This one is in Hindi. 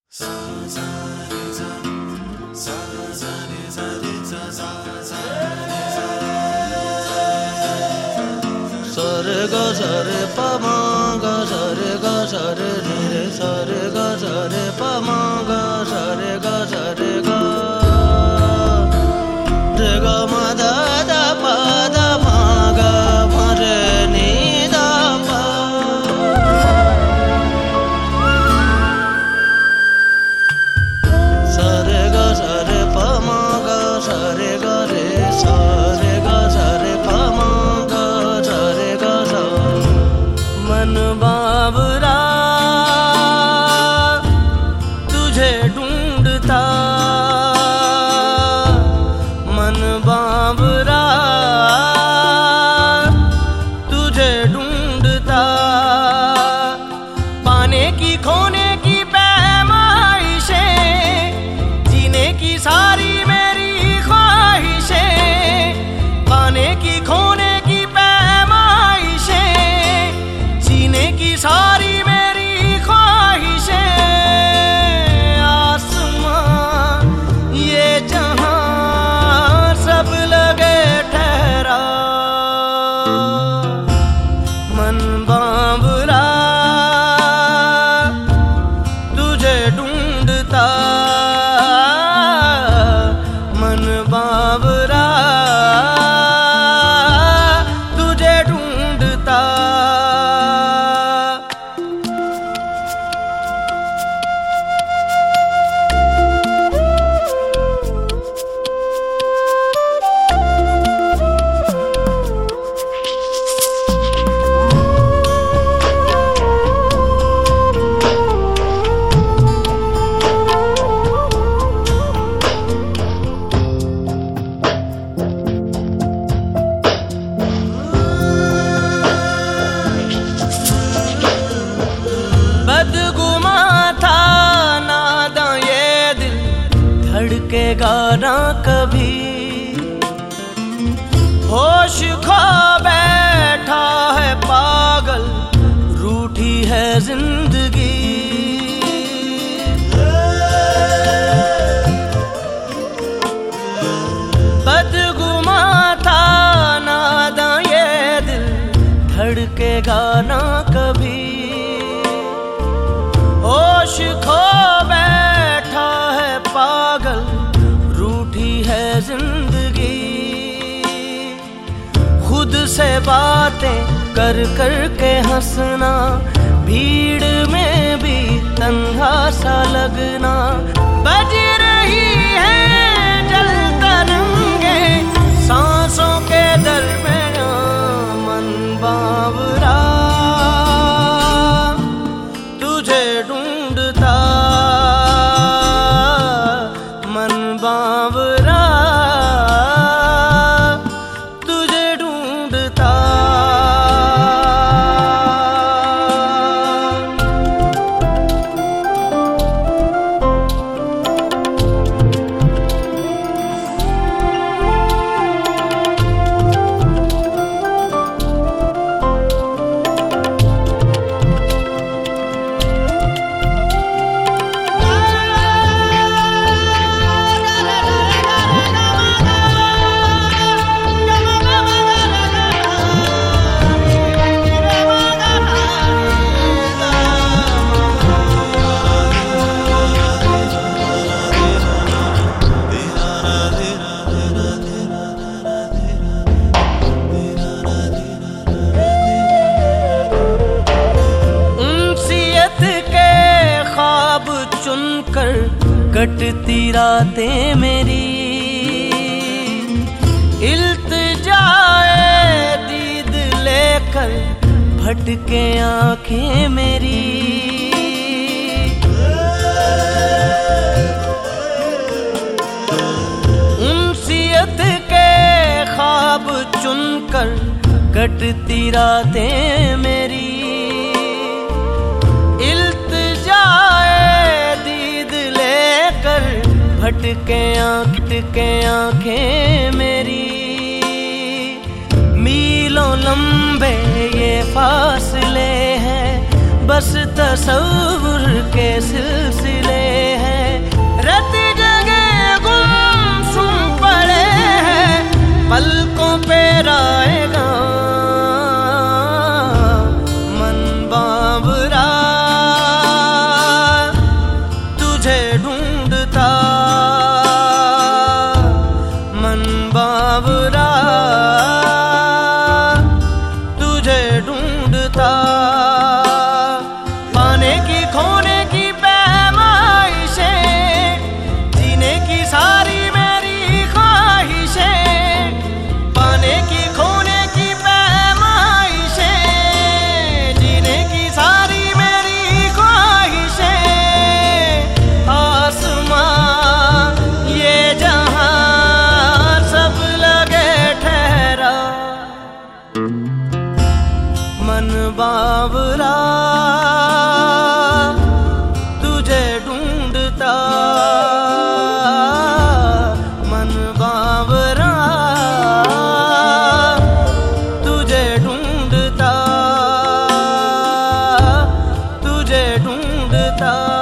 गा सा रे प म गा सा रे गा सा रे रे रे सा रे गा सा रे प म गा सा रे गा सा रे गा रे गा म दा दा प दा म गा म रे नि दा प सा रे गा सा रे प म गा सा रे गा रे सा रे गा सा रे प म गा सा रे गा सा मन बाबरा तुझे ढूंढता मन बाबरा तुझे ढूंढता पाने की खोने की पैमाइशें जीने की सारी मेरी ख्वाहिशें पाने की खोने की पैमाइशें जीने की सारी मेरी ख्वाहिशें आसमां ये जहां सब लगे ठहरा मन बाबरा तुझे ढूंढता मन बाबरा तुझे ढूंढता बदगुमा था नादां ये दिल धड़केगा ना कभी होश खो बैठा है पागल रूठी है जिंदगी बदगुमा था नादां ये दिल धड़केगा ना कभी होश खो बैठा है पागल रूठी है जिंदगी खुद से बातें कर कर के हंसना भीड़ में भी तन्हा सा लगना बज रही है जल तरंगे सांसों के दरमियां मन बाबरा तुझे ढूंढता मन बाबरा तुझे ढूंढता चुनकर कटती रातें मेरी इल्तिजाए दीद लेकर भटके आंखें मेरी उनसियत के ख्वाब चुनकर कटती रातें मेरी भटके आंखें मेरी मीलों लंबे ये फासले हैं बस तसव्वुर के सिलसिले ढूंढता